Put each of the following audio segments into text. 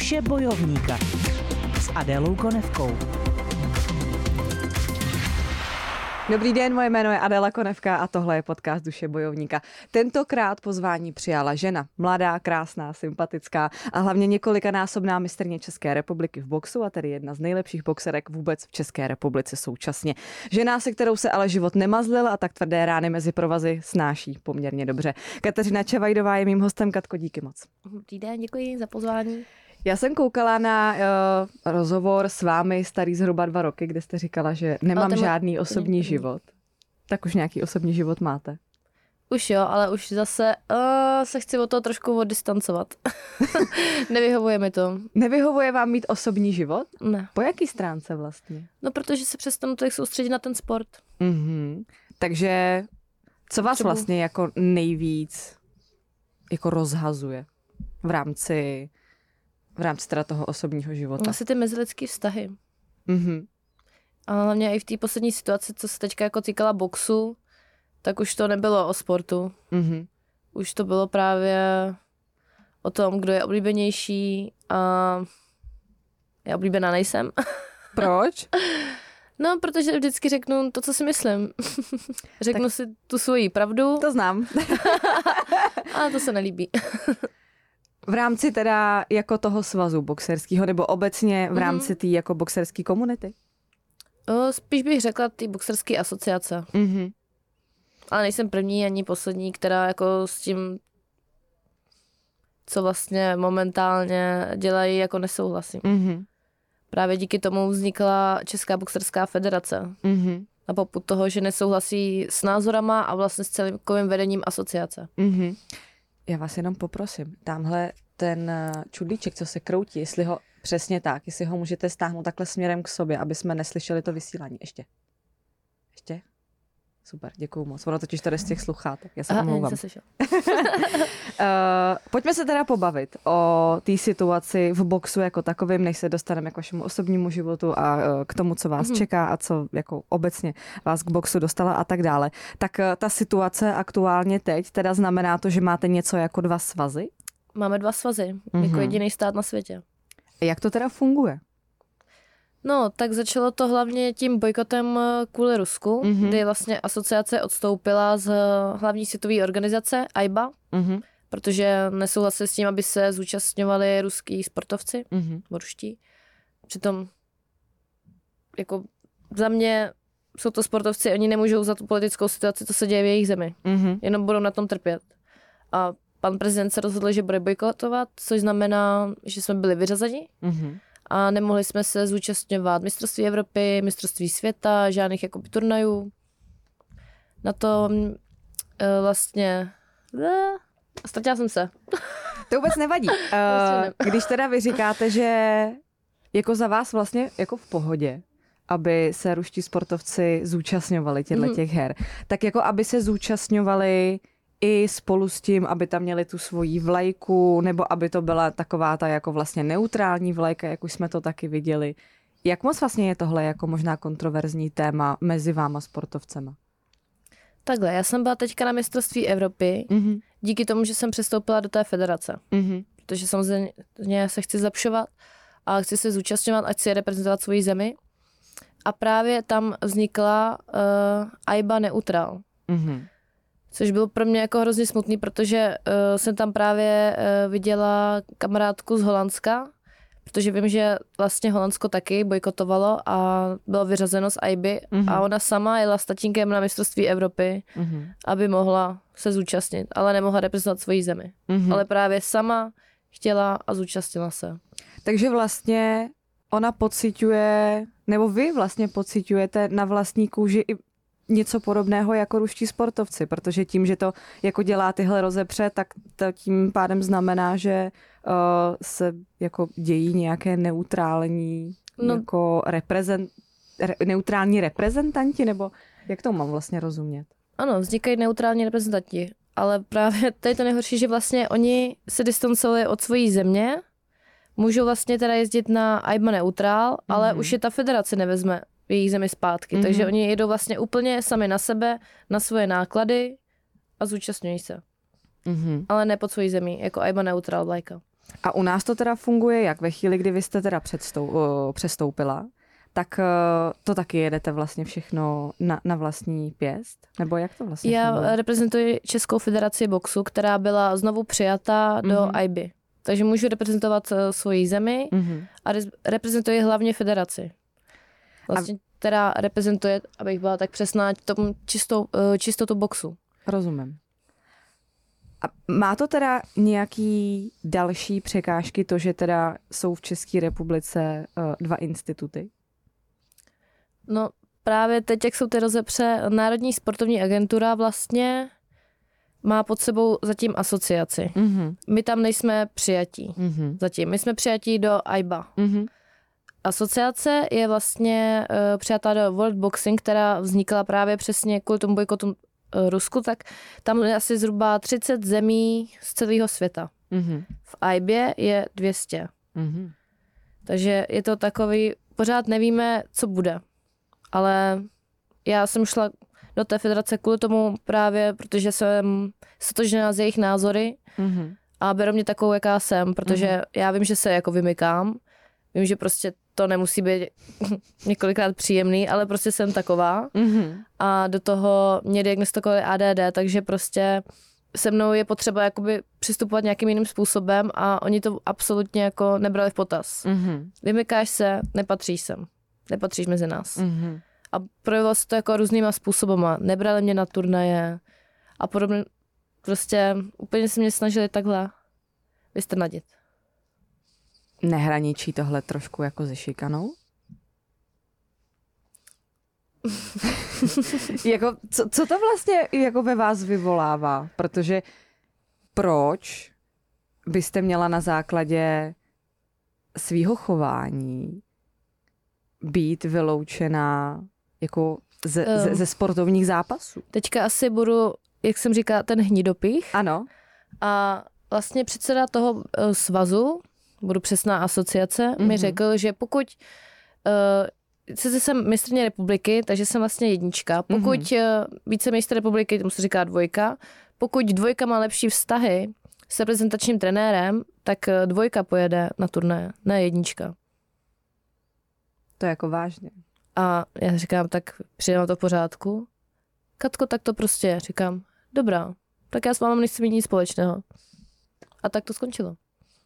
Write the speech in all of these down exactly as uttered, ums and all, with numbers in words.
Duše bojovníka s Adélou Konevkou. Dobrý den, moje jméno je Adéla Konevka a tohle je podcast Duše bojovníka. Tentokrát pozvání přijala žena, mladá, krásná, sympatická a hlavně několikanásobná mistryně České republiky v boxu a tedy jedna z nejlepších boxerek vůbec v České republice současně. Žena, se kterou se ale život nemazlil a tak tvrdé rány mezi provazy snáší poměrně dobře. Kateřina Čevajdová je mým hostem. Katko, díky moc. Dobrý den, děkuji za pozvání. Já jsem koukala na uh, rozhovor s vámi starý zhruba dva roky, kde jste říkala, že nemám ten... žádný osobní život. Tak už nějaký osobní život máte? Už jo, ale už zase uh, se chci od toho trošku oddistancovat. Nevyhovuje mi to. Nevyhovuje vám mít osobní život? Ne. Po jaký stránce vlastně? No, protože se přestanu tak soustředit na ten sport. Mm-hmm. Takže co vás Třeba... vlastně jako nejvíc jako rozhazuje v rámci... v rámci teda toho osobního života? Asi ty mezilidský vztahy. Mm-hmm. A hlavně i v té poslední situaci, co se teďka jako týkala boxu, tak už to nebylo o sportu. Mm-hmm. Už to bylo právě o tom, kdo je oblíbenější a já oblíbená nejsem. Proč? No, protože vždycky řeknu to, co si myslím. Řeknu tak... si tu svoji pravdu. To znám. A to se nelíbí. V rámci teda jako toho svazu boxerského nebo obecně v rámci mm-hmm. té jako boxerské komunity? O, spíš bych řekla ty boxerské asociace. Mm-hmm. Ale nejsem první ani poslední, která jako s tím, co vlastně momentálně dělají, jako nesouhlasím. Mm-hmm. Právě díky tomu vznikla Česká boxerská federace. Mm-hmm. Na popud toho, že nesouhlasí s názorama a vlastně s celkovým vedením asociace. Mm-hmm. Já vás jenom poprosím, tamhle ten čudlíček, co se kroutí, jestli ho přesně tak, jestli ho můžete stáhnout takhle směrem k sobě, aby jsme neslyšeli to vysílání. Ještě. Ještě? Super, děkuju moc. Ono totiž to jde z těch sluchátek, já se omlouvám. uh, pojďme se teda pobavit o té situaci v boxu jako takovým, než se dostaneme k vašemu osobnímu životu a uh, k tomu, co vás mm-hmm. čeká a co jako obecně vás k boxu dostala a tak dále. Tak uh, ta situace aktuálně teď teda znamená to, že máte něco jako dva svazy? Máme dva svazy, mm-hmm. jako jediný stát na světě. Jak to teda funguje? No, tak začalo to hlavně tím bojkotem kvůli Rusku, mm-hmm. kdy vlastně asociace odstoupila z hlavní světové organizace A I B A, mm-hmm. protože nesouhlasili s tím, aby se zúčastňovali ruský sportovci, mm-hmm. ruští. Přitom jako za mě jsou to sportovci, oni nemůžou za tu politickou situaci, co se děje v jejich zemi. Mm-hmm. Jenom budou na tom trpět. A pan prezident se rozhodl, že bude bojkotovat, což znamená, že jsme byli vyřazeni. Mm-hmm. A nemohli jsme se zúčastňovat mistrovství Evropy, mistrovství světa, žádných jako turnajů. Na to e, vlastně... E, ztratila jsem se. To vůbec nevadí. E, když teda vy říkáte, že jako za vás vlastně jako v pohodě, aby se ruští sportovci zúčastňovali těchto mm. těch her, tak jako aby se zúčastňovali i spolu s tím, aby tam měli tu svoji vlajku, nebo aby to byla taková ta jako vlastně neutrální vlajka, jak už jsme to taky viděli. Jak moc vlastně je tohle jako možná kontroverzní téma mezi váma sportovcema? Takhle, já jsem byla teďka na mistrovství Evropy, mm-hmm. díky tomu, že jsem přestoupila do té federace. Mm-hmm. Protože samozřejmě se chci zlepšovat a chci se zúčastňovat a chci reprezentovat svoji zemi. A právě tam vznikla uh, A I B A Neutral. Mm-hmm. Což bylo pro mě jako hrozně smutný, protože uh, jsem tam právě uh, viděla kamarádku z Holandska, protože vím, že vlastně Holandsko taky bojkotovalo a bylo vyřazeno z A I B A mm-hmm. a ona sama jela s tatínkem na mistrovství Evropy, mm-hmm. aby mohla se zúčastnit, ale nemohla reprezentovat svoji zemi. Mm-hmm. Ale právě sama chtěla a zúčastnila se. Takže vlastně ona pociťuje, nebo vy vlastně pociťujete na vlastní kůži i něco podobného jako ruští sportovci, protože tím, že to jako dělá tyhle rozepře, tak to tím pádem znamená, že uh, se jako dějí nějaké neutrální no. jako reprezent, re, neutrální reprezentanti, nebo jak to mám vlastně rozumět? Ano, vznikají neutrální reprezentanti, ale právě to je to nejhorší, že vlastně oni se distancovali od svojí země, můžou vlastně teda jezdit na A I B A Neutral, mm-hmm. ale už je ta federace nevezme v jejich zemi zpátky. Mm-hmm. Takže oni jedou vlastně úplně sami na sebe, na svoje náklady a zúčastňují se. Mm-hmm. Ale ne pod svojí zemí, jako A I B A Neutral vlajka. A u nás to teda funguje jak? Ve chvíli, kdy vy jste teda předstou, uh, přestoupila, tak uh, to taky jedete vlastně všechno na, na vlastní pěst? Nebo jak to vlastně Já funguje? reprezentuji Českou federaci boxu, která byla znovu přijata do Mhm. I B Y. Takže můžu reprezentovat uh, svoji zemi Mhm. a re- reprezentuji hlavně federaci. Vlastně, která reprezentuje, abych byla tak přesná, tom čistou, uh, čistotu boxu. Rozumím. A má to teda nějaký další překážky, to, že teda jsou v České republice uh, dva instituty? No právě teď, jak jsou ty rozepře, Národní sportovní agentura vlastně má pod sebou zatím asociaci. Mhm. My tam nejsme přijatí Mhm. zatím. My jsme přijatí do I B A. Mhm. Asociace je vlastně uh, přijatá do World Boxing, která vznikla právě přesně kvůli tomu bojkotu uh, Rusku, tak tam je asi zhruba třicet zemí z celého světa. Mhm. V I B A je dvě stě. Mhm. Takže je to takový, pořád nevíme, co bude. Ale já jsem šla do té federace kvůli tomu právě, protože jsem stotožněná z jejich názory Mhm. a beru mě takovou, jaká jsem, protože Mhm. já vím, že se jako vymykám. Vím, že prostě to nemusí být několikrát příjemný, ale prostě jsem taková. Mhm. A do toho mě diagnostikovali A D D, takže prostě se mnou je potřeba jakoby přistupovat nějakým jiným způsobem a oni to absolutně jako nebrali v potaz. Mhm. Vymykáš se, nepatříš sem. Nepatříš mezi nás. Mhm. A projevilo se to jako různýma způsobama. Nebrali mě na turnaje a podobně. Prostě úplně se mě snažili takhle vystrnadit. Nehraničí tohle trošku jako se šikanou? jako, co, co to vlastně jako ve vás vyvolává? Protože proč byste měla na základě svýho chování být vyloučená jako ze, ze, ze sportovních zápasů? Teďka asi budu, jak jsem říkala, ten hnidopich. Ano. A vlastně předseda toho uh, svazu, budu přesná asociace, mm-hmm. mi řekl, že pokud uh, sice jsem mistrně republiky, takže jsem vlastně jednička. Pokud mm-hmm. uh, vicemistr republiky, tomu se říká dvojka, pokud dvojka má lepší vztahy s reprezentačním trenérem, tak uh, dvojka pojede na turnaje, ne jednička. To je jako vážně. A já říkám, tak přijde to v pořádku. Katko, tak to prostě je. Říkám, dobrá, tak já s vámi nechci mít nic společného. A tak to skončilo.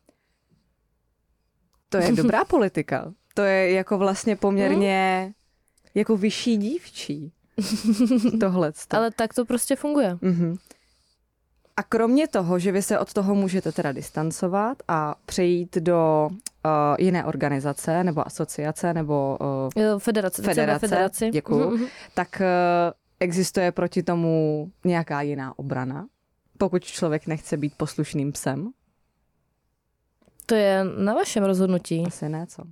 To je dobrá politika. To je jako vlastně poměrně jako vyšší dívčí. Tohle. Ale tak to prostě funguje. Mm-hmm. A kromě toho, že vy se od toho můžete teda distancovat a přejít do uh, jiné organizace nebo asociace nebo uh, jo, federace, federace, federaci. děkuju, Mm-hmm. tak uh, existuje proti tomu nějaká jiná obrana, pokud člověk nechce být poslušným psem? To je na vašem rozhodnutí. Asi ne, co?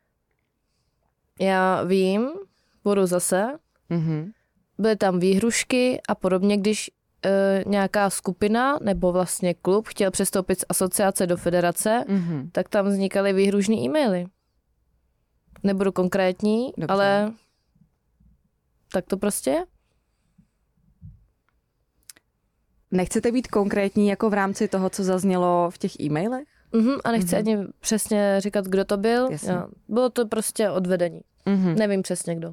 Já vím, budu zase, Mm-hmm. byly tam výhrušky a podobně, když e, nějaká skupina nebo vlastně klub chtěl přestoupit z asociace do federace, Mm-hmm. tak tam vznikaly výhružný e-maily. Nebudu konkrétní, Dobře. ale tak to prostě je. Nechcete být konkrétní jako v rámci toho, co zaznělo v těch e-mailech? Uhum, a nechci Mhm. ani přesně říkat, kdo to byl. Jasně. Já, bylo to prostě odvedení. Mm-hmm. Nevím přesně kdo. Uh,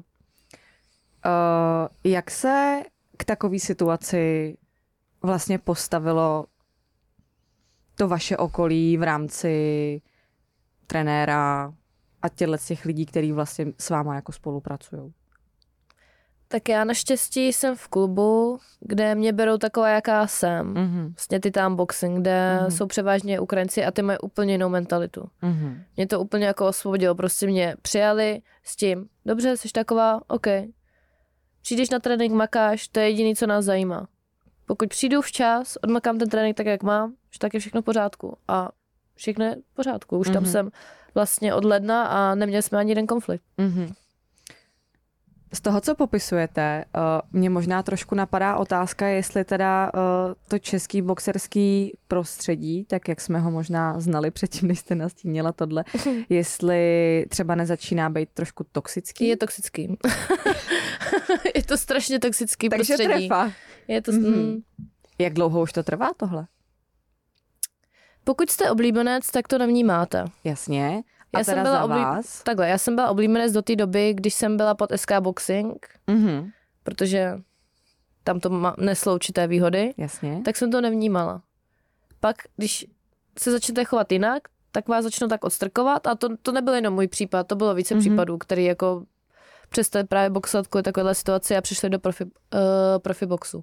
jak se k takové situaci vlastně postavilo to vaše okolí v rámci trenéra a těchto těch lidí, kteří vlastně s váma jako spolupracují? Tak já naštěstí jsem v klubu, kde mě berou taková, jaká jsem. Mm-hmm. Vlastně Titan Boxing, kde Mhm. jsou převážně Ukrajinci a ty mají úplně jinou mentalitu. Mm-hmm. Mě to úplně jako osvobodilo. Prostě mě přijali s tím, dobře, jsi taková, OK. Přijdeš na trénink, makáš, to je jediné, co nás zajímá. Pokud přijdu včas, odmakám ten trénink tak, jak mám, že tak je všechno v pořádku. A všechno je v pořádku. Už tam Mhm. jsem vlastně od ledna a neměli jsme ani jeden konflikt. Mm-hmm. Z toho, co popisujete, uh, mě možná trošku napadá otázka, jestli teda uh, to český boxerský prostředí, tak jak jsme ho možná znali předtím, než jste nastínila tohle, jestli třeba nezačíná být trošku toxický. Je toxický. Je to strašně toxický Takže prostředí. trefa. Je to... Mhm. Mm. Jak dlouho už to trvá tohle? Pokud jste oblíbenec, tak to nevnímáte. Jasně. A já teda jsem byla za oblí... vás? Takhle, já jsem byla oblíbenec do té doby, když jsem byla pod S K Boxing, Mhm. protože tam to ma- neslo určité výhody, Jasně. tak jsem to nevnímala. Pak, když se začnete chovat jinak, tak vás začnou tak odstrkovat a to, to nebyl jenom můj případ, to bylo více Mhm. případů, který jako přestali právě boxovat kvůli takovéhle situaci a přišli do profi, uh, profi boxu.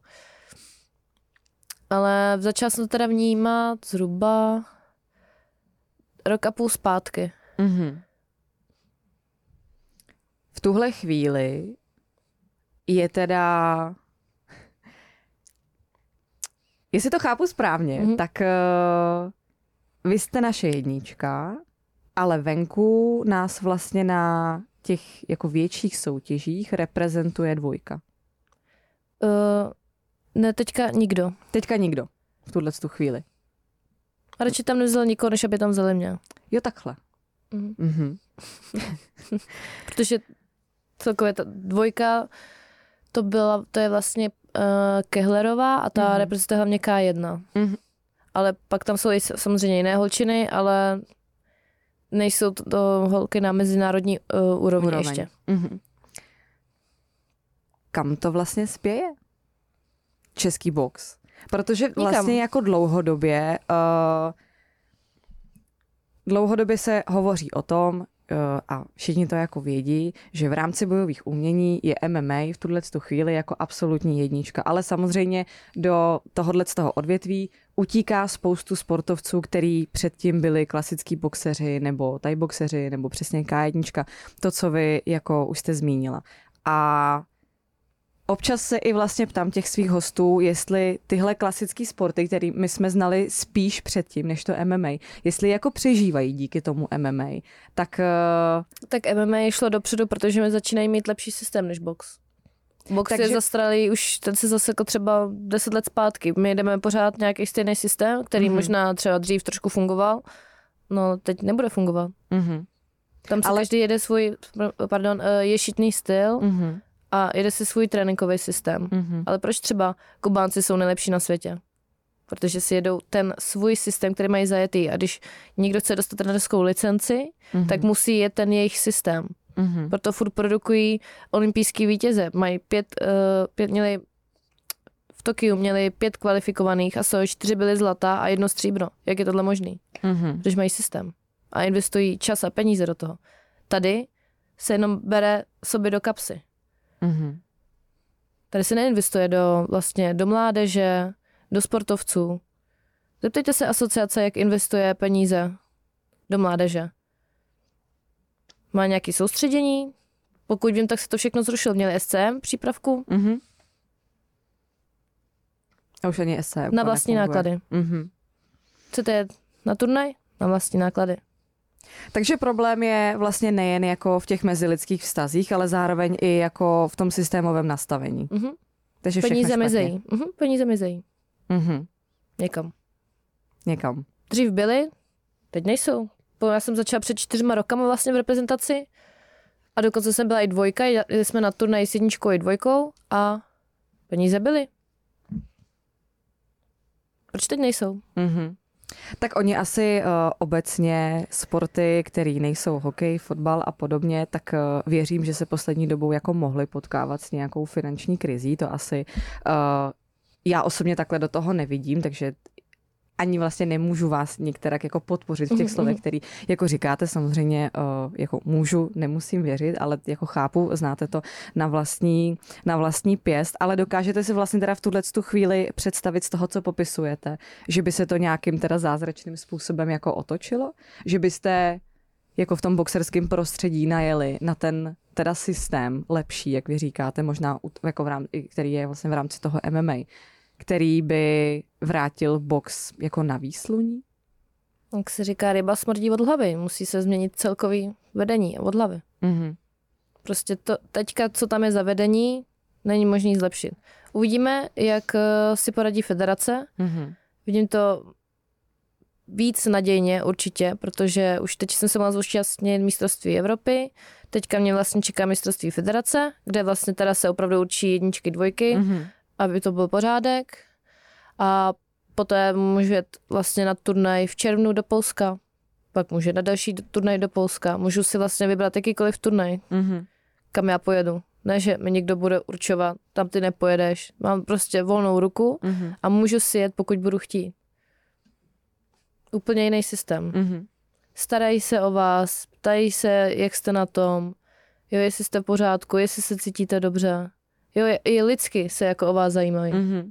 Ale začala jsem to teda vnímat zhruba rok a půl zpátky. Mhm. V tuhle chvíli je teda, jestli to chápu správně, Mhm. tak uh, vy jste naše jednička, ale venku nás vlastně na těch jako větších soutěžích reprezentuje dvojka. Uh, ne, teďka nikdo. Teďka nikdo v tuhle tu chvíli. A radši tam nevzal nikoho, než aby tam vzali mě. Jo, takhle. Mhm. Mhm. Protože celkově ta dvojka, to byla, to je vlastně uh, Kehlerová a ta Mhm. reprezentuje hlavně K jedna. Mhm. Ale pak tam jsou i samozřejmě jiné holčiny, ale nejsou to, to holky na mezinárodní uh, úrovni Úroveň. ještě. Mhm. Kam to vlastně spěje? Český box. Protože Nikam. vlastně jako dlouhodobě uh, dlouhodobě se hovoří o tom, uh, a všichni to jako vědí, že v rámci bojových umění je M M A v tuhle chvíli jako absolutní jednička. Ale samozřejmě do tohohle z toho odvětví utíká spoustu sportovců, který předtím byli klasický boxeři nebo thai boxeři nebo přesně K jedna. To, co vy jako už jste zmínila. A občas se i vlastně ptám těch svých hostů, jestli tyhle klasické sporty, které my jsme znali spíš předtím, než to M M A, jestli jako přežívají díky tomu M M A, tak... Uh... Tak M M A šlo dopředu, protože my začínají mít lepší systém než box. Box Takže... je zastaralý, už ten se zase jako třeba deset let zpátky. My jdeme pořád nějaký stejný systém, který mm-hmm. možná třeba dřív trošku fungoval, no teď nebude fungovat. Mm-hmm. Tam si Ale... každý jede svůj, pardon, ješitný styl, mm-hmm. a jede si svůj tréninkový systém. Mm-hmm. Ale proč třeba Kubánci jsou nejlepší na světě? Protože si jedou ten svůj systém, který mají zajetý. A když někdo chce dostat trenerskou licenci, mm-hmm. tak musí jet ten jejich systém. Mm-hmm. Proto furt produkují olympijský vítěze. Mají pět, uh, pět měli v Tokiu měli pět kvalifikovaných a z toho čtyři byly zlata a jedno stříbro. Jak je tohle možný? Mm-hmm. Protože mají systém. A investují čas a peníze do toho. Tady se jenom bere sobě do kapsy. Mm-hmm. Tady se neinvestuje do, vlastně, do mládeže, do sportovců. Zeptejte se asociace, jak investuje peníze do mládeže. Má nějaké soustředění? Pokud vím, tak se to všechno zrušilo. Měli S C M přípravku? Mm-hmm. A už ani S C M. Na vlastní nefunguje. Náklady. Mm-hmm. Chcete jet na turnaj? Na vlastní náklady. Takže problém je vlastně nejen jako v těch mezilidských vztazích, ale zároveň i jako v tom systémovém nastavení. Mm-hmm. Takže peníze mizejí. Mm-hmm. Peníze mizejí. Mm-hmm. Někam. Někam. Dřív byly, teď nejsou. Já jsem začala před čtyřma rokama vlastně v reprezentaci a dokonce jsem byla i dvojka, jeli jsme na turnaj s jedničkou i dvojkou a peníze byly. Proč teď nejsou? Mm-hmm. Tak oni asi uh, obecně sporty, které nejsou hokej, fotbal a podobně, tak uh, věřím, že se poslední dobou jako mohli potkávat s nějakou finanční krizí. To asi uh, já osobně takhle do toho nevidím, takže ani vlastně nemůžu vás některak jako podpořit v těch slovech, který jako říkáte, samozřejmě uh, jako můžu, nemusím věřit, ale jako chápu, znáte to na vlastní, na vlastní pěst, ale dokážete si vlastně teda v tuhle tu chvíli představit z toho, co popisujete, že by se to nějakým teda zázračným způsobem jako otočilo? Že byste jako v tom boxerském prostředí najeli na ten teda systém lepší, jak vy říkáte, možná jako v rámci, který je vlastně v rámci toho M M A, který by vrátil box jako na výsluní? Jak se říká, ryba smrdí od hlavy. Musí se změnit celkový vedení od hlavy. Mm-hmm. Prostě to, teďka, co tam je za vedení, není možný zlepšit. Uvidíme, jak si poradí federace. Mm-hmm. Vidím to víc nadějně určitě, protože už teď jsem se mohla zúčastnit mistrovství Evropy, teďka mě vlastně čeká mistrovství federace, kde vlastně teda se opravdu učí jedničky, dvojky, mm-hmm. aby to byl pořádek. A poté můžu jet vlastně na turnaj v červnu do Polska, pak můžu na další turnaj do Polska, můžu si vlastně vybrat jakýkoliv turnaj, mm-hmm. kam já pojedu. Ne, že mi někdo bude určovat, tam ty nepojedeš. Mám prostě volnou ruku mm-hmm. a můžu si jet, pokud budu chtít. Úplně jiný systém. Mm-hmm. Starají se o vás, ptají se, jak jste na tom, jo, jestli jste v pořádku, jestli se cítíte dobře. Jo, i lidsky se jako o vás zajímají. Mm-hmm.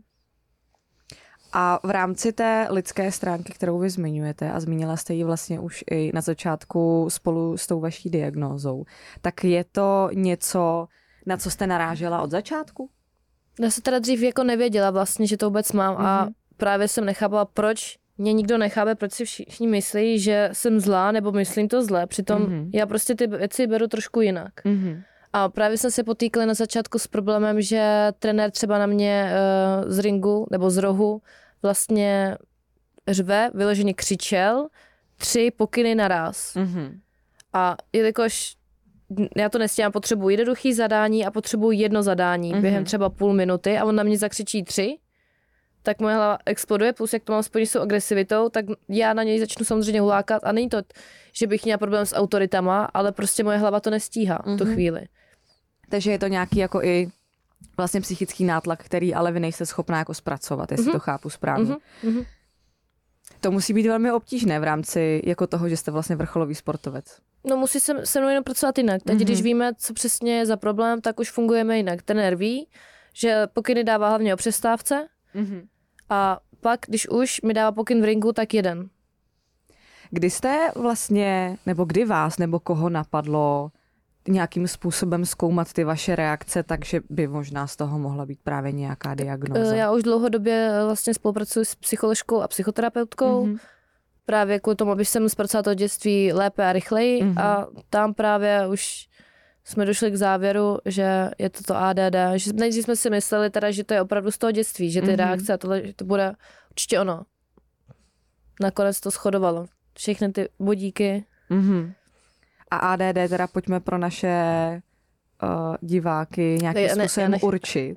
A v rámci té lidské stránky, kterou vy zmiňujete, a zmínila jste ji vlastně už i na začátku spolu s tou vaší diagnózou, tak je to něco, na co jste narážela od začátku? Já se teda dřív jako nevěděla vlastně, že to vůbec mám mm-hmm. a právě jsem nechápala, proč mě nikdo nechápe, proč si všichni myslí, že jsem zlá nebo myslím to zlé. Přitom mm-hmm. já prostě ty věci beru trošku jinak. Mm-hmm. A právě jsem se potýkala na začátku s problémem, že trenér třeba na mě uh, z ringu nebo z rohu vlastně řve, vyloženě křičel, tři pokyny naraz. Mm-hmm. A jelikož já to nestíhám, potřebuji jednoduchý zadání a potřebuji jedno zadání mm-hmm. během třeba půl minuty a on na mě zakřičí tři, tak moje hlava exploduje, plus jak to mám spojený s tou agresivitou, tak já na něj začnu samozřejmě hulákat a není to, že bych měla problém s autoritama, ale prostě moje hlava to nestíhá mm-hmm. v tu chvíli. Takže je to nějaký jako i vlastně psychický nátlak, který ale vy nejste schopná jako zpracovat, jestli mm-hmm. to chápu správně. Mm-hmm. To musí být velmi obtížné v rámci jako toho, že jste vlastně vrcholový sportovec. No musí se, se mnou jenom pracovat jinak. Teď, mm-hmm. když víme, co přesně je za problém, tak už fungujeme jinak. Trenér ví, že pokyny dává hlavně o přestávce mm-hmm. a pak, když už mi dává pokyn v ringu, tak jeden. Kdy jste vlastně, nebo kdy vás, nebo koho napadlo nějakým způsobem zkoumat ty vaše reakce, takže by možná z toho mohla být právě nějaká diagnóza? Já už dlouhodobě vlastně spolupracuji s psycholožkou a psychoterapeutkou. Mm-hmm. Právě kvůli tomu, abych jsem zpracovala to dětství lépe a rychleji mm-hmm. a tam právě už jsme došli k závěru, že je to to A D D. Že nejdřív jsme si mysleli teda, že to je opravdu z toho dětství, že ty mm-hmm. reakce a tohle, že to bude určitě ono. Nakonec to shodovalo. Všechny ty bodíky. Mm-hmm. A A D D teda pojďme pro naše uh, diváky nějakým ne, způsobem ne, určit.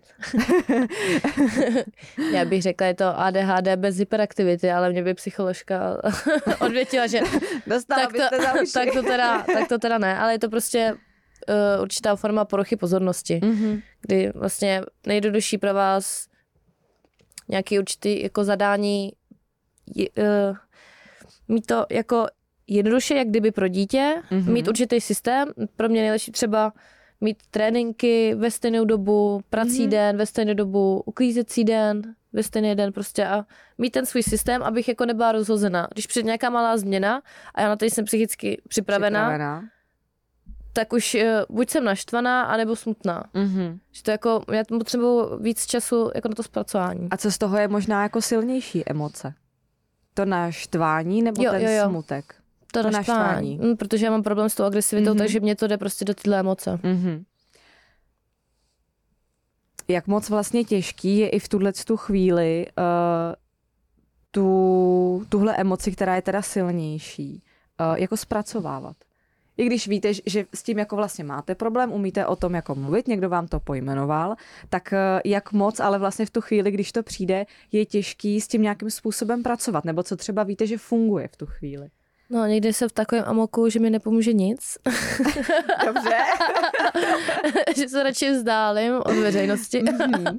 Já bych řekla, je to A D H D bez hyperaktivity, ale mě by psycholožka odvětila, že tak to, tak, to teda, tak to teda ne, ale je to prostě uh, určitá forma poruchy pozornosti, mm-hmm. kdy vlastně nejjednodušší pro vás nějaký určitý jako zadání uh, mít to jako jednoduše, jak kdyby pro dítě, mm-hmm. mít určitý systém. Pro mě nejlepší třeba mít tréninky ve stejnou dobu, prací mm-hmm. den ve stejnou dobu, uklízecí den ve stejný den prostě a mít ten svůj systém, abych jako nebyla rozhozená. Když přijde nějaká malá změna a já na to jsem psychicky připravená, připravená. tak už uh, buď jsem naštvaná, anebo smutná. Mm-hmm. Že to jako, já potřebuji víc času jako na to zpracování. A co z toho je možná jako silnější emoce? To naštvání nebo jo, ten jo, jo. smutek? To, to naštvání. naštvání. Protože já mám problém s tou agresivitou, mm-hmm. takže mě to jde prostě do tyhle emoce. Mm-hmm. Jak moc vlastně těžký je i v tuhle tu chvíli uh, tu, tuhle emoci, která je teda silnější, uh, jako zpracovávat? I když víte, že s tím jako vlastně máte problém, umíte o tom jako mluvit, někdo vám to pojmenoval, tak jak moc, ale vlastně v tu chvíli, když to přijde, je těžký s tím nějakým způsobem pracovat, nebo co třeba víte, že funguje v tu chvíli? No, někdy jsem v takovém amoku, že mi nepomůže nic. Dobře. Že se radši vzdálím od veřejnosti. Mm-hmm.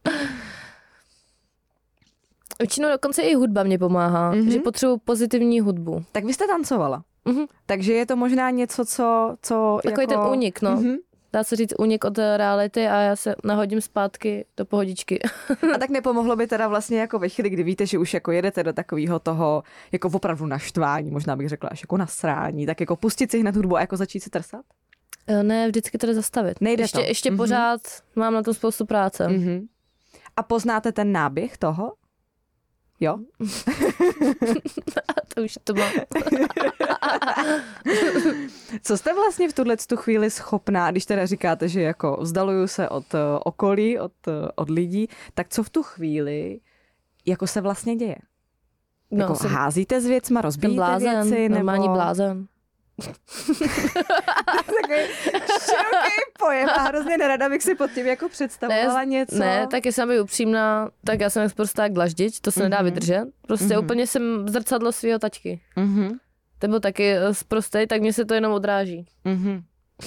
Většinou dokonce i hudba mě pomáhá, mm-hmm. že potřebuji pozitivní hudbu. Tak vy jste tancovala. Mm-hmm. Takže je to možná něco, co... co Takový jako... ten únik, no. Mm-hmm. Dá se říct únik od reality a já se nahodím zpátky do pohodičky. A tak nepomohlo by teda vlastně jako ve chvíli, kdy víte, že už jako jedete do takového toho jako opravdu naštvání, možná bych řekla až jako nasrání, tak jako pustit si hned hudbu a jako začít si trsat? Ne, vždycky to jde zastavit. Nejde ještě, to. Ještě mm-hmm. pořád mám na tom spoustu práce. Mm-hmm. A poznáte ten náběh toho? Jo? To už to mám. Co jste vlastně v tuhle tu chvíli schopná, když teda říkáte, že jako vzdaluju se od uh, okolí, od, uh, od lidí, tak co v tu chvíli jako se vlastně děje? No, jako házíte s věcma, rozbíjíte blázen, věci? Normální nebo... blázen. Takový široký pojem a hrozně nerada bych si pod tím jako představovala ne, něco. Ne, tak jestli mám být upřímná, tak já jsem jak prostá glaždič, to se mm-hmm. nedá vydržet. Prostě mm-hmm. úplně jsem zrcadlo svého taťky. Mm-hmm. Ten byl taky sprostej, tak mně se to jenom odráží. Mm-hmm.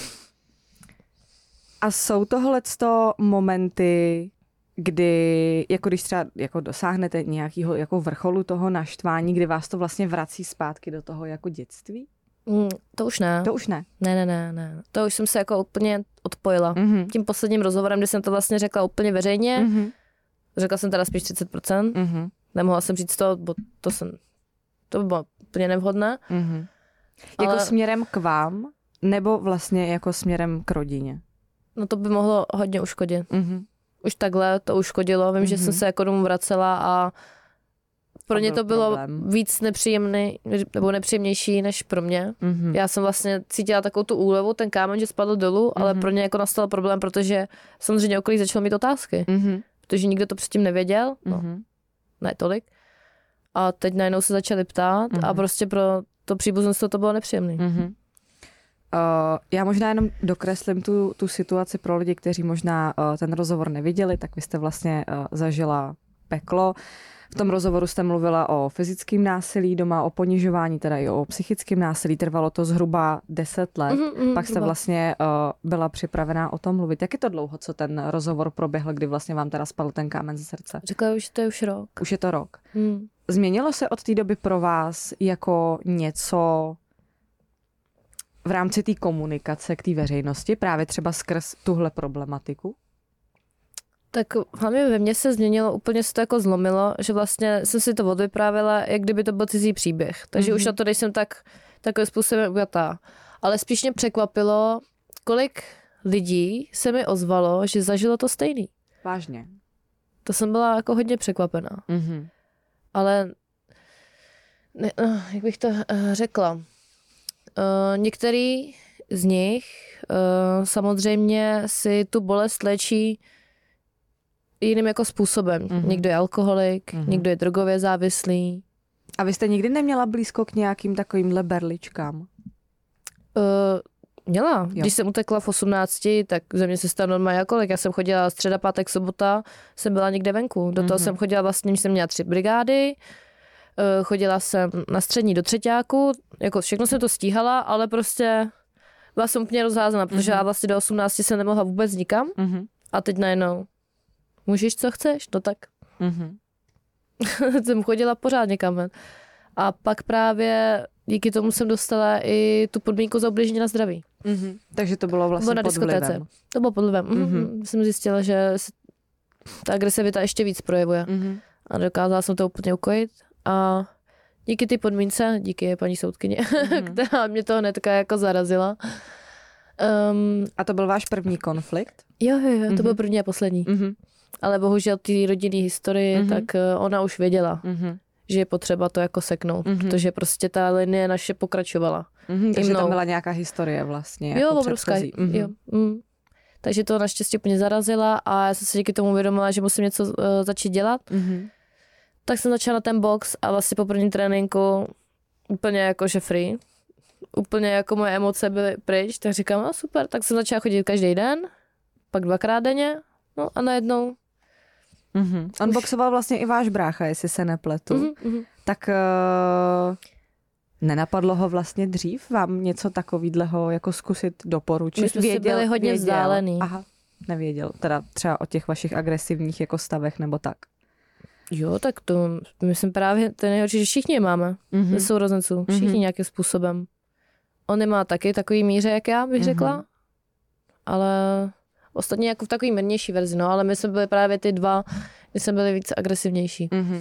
A jsou tohleto momenty, kdy, jako když třeba jako dosáhnete nějakého jako vrcholu toho naštvání, kdy vás to vlastně vrací zpátky do toho jako dětství? Mm, to už ne. To už ne? Ne, ne, ne, ne. To už jsem se jako úplně odpojila. Mm-hmm. Tím posledním rozhovorem, kdy jsem to vlastně řekla úplně veřejně, mm-hmm. řekla jsem teda spíš třicet procent, mm-hmm. nemohla jsem říct to, bo to jsem, to by bylo úplně nevhodné. Mm-hmm. Ale... Jako směrem k vám, nebo vlastně jako směrem k rodině? No to by mohlo hodně uškodit. Mm-hmm. Už takhle to uškodilo. Vím, mm-hmm. že jsem se jako domů vracela a pro a ně to bylo problém. Víc nepříjemný, nebo nepříjemnější než pro mě. Mm-hmm. Já jsem vlastně cítila takovou tu úlevu, ten kámen, že spadl dolů, mm-hmm. ale pro ně jako nastal problém, protože samozřejmě okolí začalo mít otázky. Mm-hmm. Protože nikdo to předtím nevěděl. No, mm-hmm. ne tolik. A teď najednou se začali ptát mm-hmm. a prostě pro to příbuzenstvo to bylo nepříjemné. Mm-hmm. Uh, já možná jenom dokreslím tu, tu situaci pro lidi, kteří možná uh, ten rozhovor neviděli, tak vy jste vlastně uh, zažila peklo. V tom rozhovoru jste mluvila o fyzickém násilí doma, o ponižování, teda i o psychickém násilí. Trvalo to zhruba deset let. Mm, mm, Pak jste vlastně uh, byla připravená o tom mluvit. Jak je to dlouho, co ten rozhovor proběhl, kdy vlastně vám teda spadl ten kámen ze srdce? Řekla už, to je už rok. Už je to rok. Mm. Změnilo se od té doby pro vás jako něco v rámci té komunikace k té veřejnosti, právě třeba skrz tuhle problematiku? Tak hlavně ve mně se změnilo, úplně se to jako zlomilo, že vlastně jsem si to odvyprávila, jak kdyby to byl cizí příběh. Takže mm-hmm. už na to nejsem tak takovým způsobem ujatá. Ale spíš mě překvapilo, kolik lidí se mi ozvalo, že zažilo to stejný. Vážně? To jsem byla jako hodně překvapená. Mm-hmm. Ale ne, jak bych to řekla, uh, některý z nich uh, samozřejmě si tu bolest léčí jiným jako způsobem. Mm-hmm. Někdo je alkoholik, mm-hmm. někdo je drogově závislý. A vy jste nikdy neměla blízko k nějakým takovýmhle berličkám? Uh, měla. Jo. Když jsem utekla v osmnácti, tak ze mě se stalo normálně alkoholik. Já jsem chodila středa, pátek, sobota, jsem byla někde venku. Do toho mm-hmm. jsem chodila vlastně, když jsem měla tři brigády, uh, chodila jsem na střední do třeťáku, jako všechno jsem to stíhala, ale prostě byla jsem úplně rozházená, protože mm-hmm. já vlastně do osmnácti jsem nemohla vůbec nikam mm-hmm. a teď najednou můžeš, co chceš? No tak. Mm-hmm. jsem chodila pořád někam. A pak právě díky tomu jsem dostala i tu podmínku za ublížení na zdraví. Mm-hmm. Takže to bylo vlastně bylo pod vlivem. To bylo pod vlivem. Mm-hmm. Jsem zjistila, že ta agresivita ještě víc projevuje. Mm-hmm. A dokázala jsem to úplně ukojit. A díky ty podmínce, díky paní soudkyně, mm-hmm. která mě to hnedka jako zarazila. Um, a to byl váš první konflikt? Jo, jo, jo, to mm-hmm. byl první a poslední. Mm-hmm. Ale bohužel ty rodinné historii, mm-hmm. tak ona už věděla, mm-hmm. že je potřeba to jako seknout, mm-hmm. protože prostě ta linie naše pokračovala. Mm-hmm, takže tam byla nějaká historie vlastně. Jo, jako obrovská. Mm-hmm. Jo. Mm. Takže to naštěstí úplně zarazila a já jsem se díky tomu uvědomila, že musím něco uh, začít dělat. Mm-hmm. Tak jsem začala na ten box a vlastně po prvním tréninku úplně jako že free. Úplně jako moje emoce byly pryč, tak říkám, no super, tak jsem začala chodit každý den, pak dvakrát denně, no a najednou. Mm-hmm. On boxoval vlastně i váš brácha, jestli se nepletu. Mm-hmm. Tak uh, nenapadlo ho vlastně dřív vám něco takovýhleho jako zkusit doporučit? My jsme věděl, si byli hodně věděl. vzdálený. Aha, nevěděl. Teda třeba o těch vašich agresivních jako stavech nebo tak. Jo, tak to myslím právě, to je nejhorší, že všichni je máme. Mm-hmm. Ze sourozenců. Všichni mm-hmm. nějakým způsobem. On nemá taky takový míře, jak já bych mm-hmm. řekla. Ale ostatně jako v takový mírnější verzi, no, ale my jsme byli právě ty dva, my jsme byli víc agresivnější. Mm-hmm.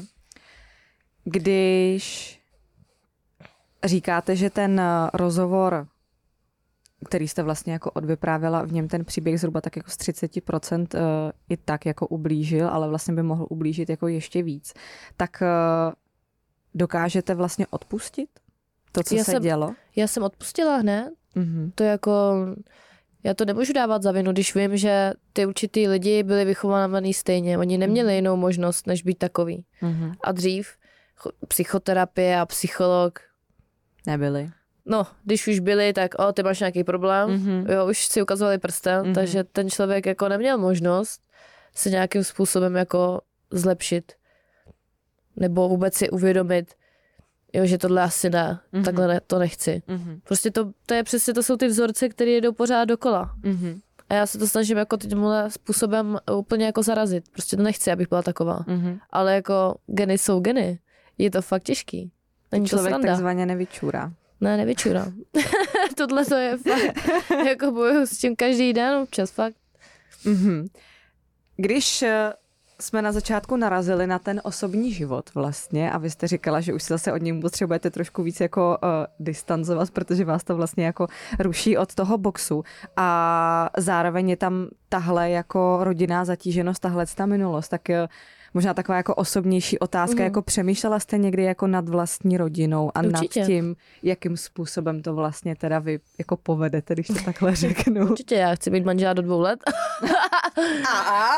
Když říkáte, že ten rozhovor, který jste vlastně jako odvyprávěla, v něm ten příběh zhruba tak jako z třicet procent uh, i tak jako ublížil, ale vlastně by mohl ublížit jako ještě víc, tak uh, dokážete vlastně odpustit to, co já se jsem, dělo? Já jsem odpustila hned. Mm-hmm. To jako... Já to nemůžu dávat za vinu, když vím, že ty určitý lidi byli vychovávaný stejně. Oni neměli jinou možnost, než být takový. Mm-hmm. A dřív psychoterapie a psycholog nebyli. no, když už byli, tak o, ty máš nějaký problém, mm-hmm. jo, už si ukazovali prstem, mm-hmm. takže ten člověk jako neměl možnost se nějakým způsobem jako zlepšit. Nebo vůbec si uvědomit, jo, že tohle asi ne, mm-hmm. takhle ne, to nechci. Mm-hmm. Prostě to, to je přesně, to jsou ty vzorce, které jdou pořád dokola. Mm-hmm. A já se to snažím jako tímhle způsobem úplně jako zarazit. Prostě to nechci, abych byla taková. Mm-hmm. Ale jako geny jsou geny. Je to fakt těžký. Není člověk to takzvaně nevyčůrá. Ne, nevyčůrá. Tohle to je fakt. Jako bojuju s tím každý den občas, fakt. Mm-hmm. Když jsme na začátku narazili na ten osobní život vlastně a vy jste říkala, že už si zase od něj potřebujete trošku víc jako uh, distancovat, protože vás to vlastně jako ruší od toho boxu a zároveň je tam tahle jako rodinná zatíženost, tahle ta minulost, tak uh, možná taková jako osobnější otázka, mm. jako přemýšlela jste někdy jako nad vlastní rodinou a Určitě. nad tím, jakým způsobem to vlastně teda vy jako povedete, když to takhle řeknu. Určitě, já chci být manžela do dvou let. A,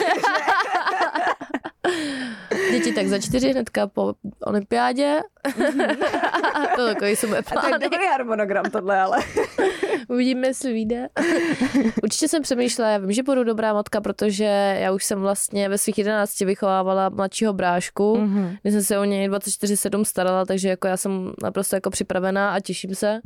Děti tak za čtyři hnedka po olympiádě. To takový jsou moje plány. A to je dobrý harmonogram tohle, ale. Uvidíme, jestli vyjde. Určitě jsem přemýšlela, já vím, že budu dobrá matka, protože já už jsem vlastně ve svých jedenácti vychovávala mladšího brášku, mm-hmm. kdy jsem se o něj dvacet čtyři sedm starala, takže jako já jsem naprosto jako připravená a těším se.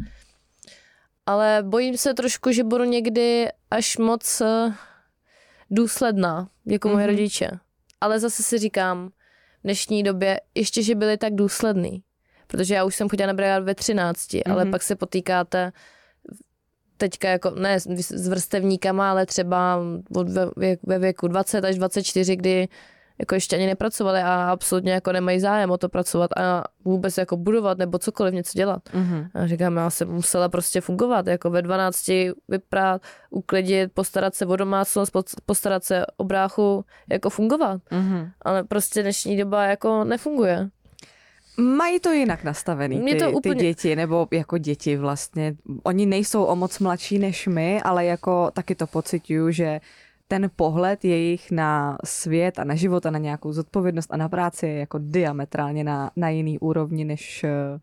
Ale bojím se trošku, že budu někdy až moc důsledná, jako mm-hmm. moje rodiče. Ale zase si říkám, v dnešní době ještě, že byli tak důsledný. Protože já už jsem chodila na brigádu ve třinácti, mm-hmm. ale pak se potýkáte teďka jako, ne s vrstevníkama, ale třeba od ve, věk, ve věku dvacet až dvacet čtyři, kdy jako ještě ani nepracovali a absolutně jako nemají zájem o to pracovat a vůbec jako budovat nebo cokoliv něco dělat. Mm-hmm. A říkám, já jsem musela prostě fungovat, jako ve dvanácti vyprát, uklidit, postarat se o domácnost, postarat se o bráchu, jako fungovat. Mm-hmm. Ale prostě dnešní doba jako nefunguje. Mají to jinak nastavený, ty, to úplně... ty děti, nebo jako děti vlastně. Oni nejsou o moc mladší než my, ale jako taky to pociťuju, že ten pohled jejich na svět a na život a na nějakou zodpovědnost a na práci je jako diametrálně na, na jiný úrovni, než,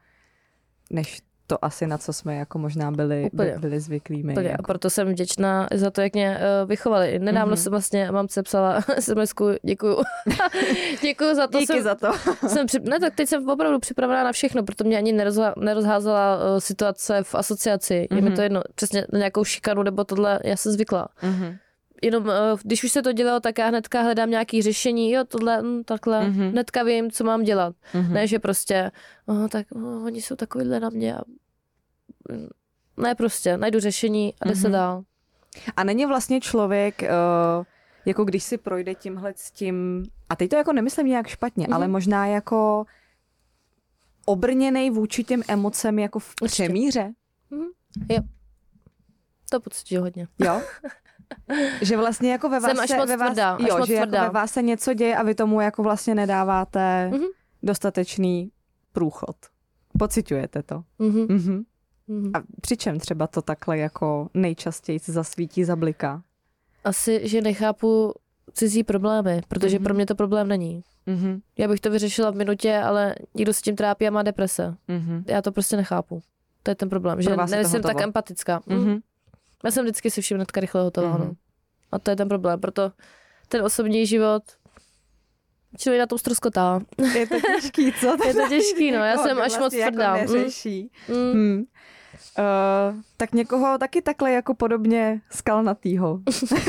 než to asi, na co jsme jako možná byli, by, byli zvyklí. My, jako. A proto jsem vděčná za to, jak mě uh, vychovali. Nedávno mm-hmm. jsem vlastně mamce psala es em esku, děkuju. Děkuju za to. Díky jsem, za to. jsem při... Ne, tak teď jsem opravdu připravená na všechno, proto mě ani nerozha... nerozházela uh, situace v asociaci. Mm-hmm. Je mi to jedno, přesně na nějakou šikanu nebo tohle, já jsem zvykla. Mm-hmm. Jenom, když už se to dělalo, tak já hnedka hledám nějaké řešení, jo, tohle, hm, takhle, mm-hmm. hnedka vím, co mám dělat. Mm-hmm. Ne, že prostě, oh, tak oh, oni jsou takovýhle na mě. A... Ne, prostě, najdu řešení a jde mm-hmm. se dál. A není vlastně člověk, uh, jako když si projde tímhle s tím, a teď to jako nemyslím nějak špatně, mm-hmm. ale možná jako obrněnej vůči těm emocem jako v přemíře? Mm-hmm. Jo. To pocituju hodně. Jo? Že vlastně jako ve vás Jsem až se, moc ve vás, tvrdá, jo, až že moc jako ve vás se něco děje a vy tomu jako vlastně nedáváte mm-hmm. dostatečný průchod. Pociťujete to. Mm-hmm. Mm-hmm. Mm-hmm. A při čem třeba to takhle jako nejčastěji se zasvítí, zabliká? Asi, že nechápu cizí problémy, protože mm-hmm. pro mě to problém není. Mm-hmm. Já bych to vyřešila v minutě, ale někdo s tím trápí a má deprese. Mm-hmm. Já to prostě nechápu. To je ten problém, že nejsem tak empatická. Mm-hmm. Já jsem vždycky si všim hnedka rychle hotová. Mm-hmm. A to je ten problém. Proto ten osobní život člověk na tom ztroskotá. Je to těžký, co? Je to těžký, no. Já jsem až moc tvrdá. Jako neřeší. Mm. Hmm. Uh, tak někoho taky takhle jako podobně skalnatýho.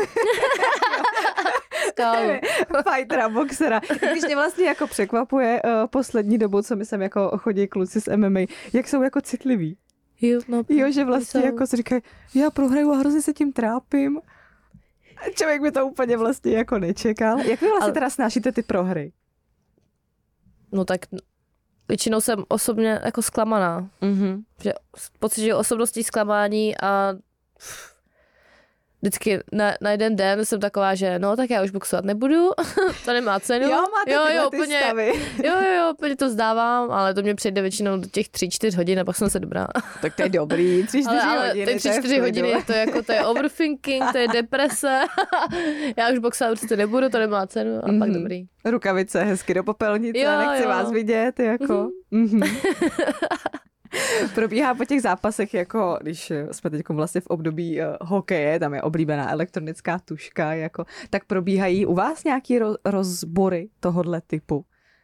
Fightera, boxera. Když mě vlastně jako překvapuje uh, poslední dobou, co mi sem jako chodí kluci z em em á, jak jsou jako citliví. Jo, no, jo, že vlastně jako si říkají, já prohraju a hrozně se tím trápím. Člověk by to úplně vlastně jako nečekal. Jak vy vlastně Ale... teda snášíte ty prohry? No tak většinou jsem osobně jako zklamaná. Mm-hmm. Že pocit, že osobností zklamání a vždycky na, na jeden den jsem taková, že no tak já už boxovat nebudu, to nemá cenu. Jo, máte jo, jo, ty úplně, stavy. Jo, jo, jo, úplně to vzdávám, ale to mě přijde většinou do těch tři čtyři hodin a pak jsem se dobrá. Tak to je dobrý, tři čtyři ale, ale hodiny. Ale tři čtyři hodiny, to je, jako, to je overthinking, to je deprese. Já už boxovat určitě nebudu, to nemá cenu a mm-hmm. pak dobrý. Rukavice hezky do popelnice, jo, nechci jo. vás vidět, jako. Mm-hmm. Mm-hmm. Probíhá po těch zápasech, jako když jsme teď vlastně v období uh, hokeje, tam je oblíbená elektronická tuška, jako, tak probíhají u vás nějaký ro- rozbory tohodle typu?